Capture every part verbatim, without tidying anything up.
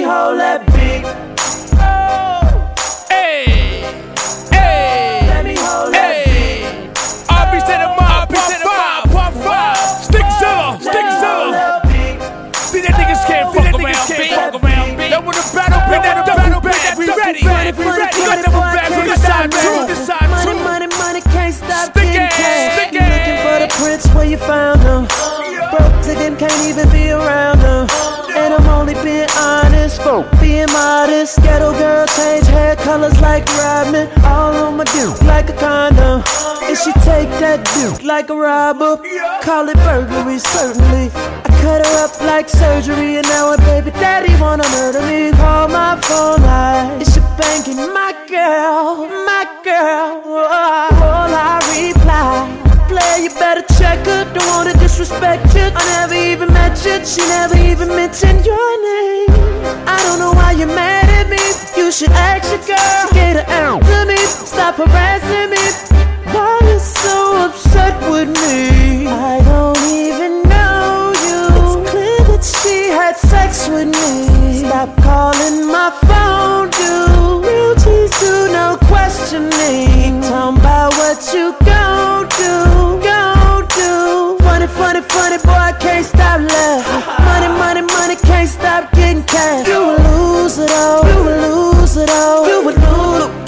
hold that beat. Hey, hey, Let me hold that hey. R B to the mob, R B to the mob, part five. Stickzilla, Stickzilla. See that niggas can't fuck around, B. Fuck around, B. Now when the battle bring that double bag, we ready, we ready. We got double bags on the side two, the side two. Money, money, money, can't stop Stick getting it, cash. stick You looking it. for the prince where you found him. Broke again, can't even be around him. And I'm only being honest, folk being modest. Ghetto girl change hair colors like Rodman. All on my dude like a condom. And she take that dude like a robber. Call it burglary, certainly. I cut her up like surgery. And now her baby daddy wanna murder me. Call my phone line. It's your banking, my girl, my girl. All I reply. Play, you better check her. Don't wanna disrespect you. I never even met you. She never even mentioned your name. I don't know why you're mad at me. You should ask your girl. She gave her out to me. Stop harassing me. Why you so upset with me? I don't even know you. It's clear that she had sex with me. Stop calling my phone, dude. Real cheese do no questioning. Talking about what you gon' do, gon' do. Funny, funny, funny, boy, I can't stop laughing. Money, money, money, can't stop getting cash. You would lose it all, you would lose it all. You would lose it,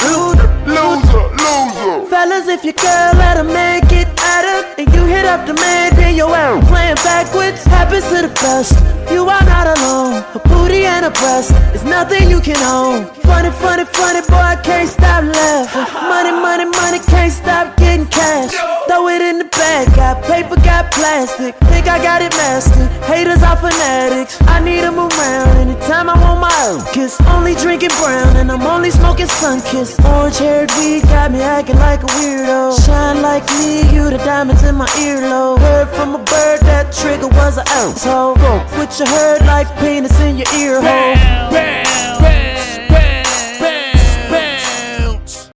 Loser, loser. fellas, if your girl let a man get at her and you hit up the man, then you're out playing backwards. Happens to the best. You are not alone. A booty and a breast is nothing you can own. Funny, funny, funny, boy, I can't stop laughing. Money, money, money, can't stop getting cash. Throw it in the bag, got paper, got plastic. Think I got it mastered. Haters are fanatics. I need them around anytime I want my own kiss. Only drinking brown and I'm only smoking Sunkist. Orange haired weed got me acting like a weirdo. Shine like me, you the diamonds in my earlobe. Heard from a bird that trigger was an ounce hole. With your herd like penis in your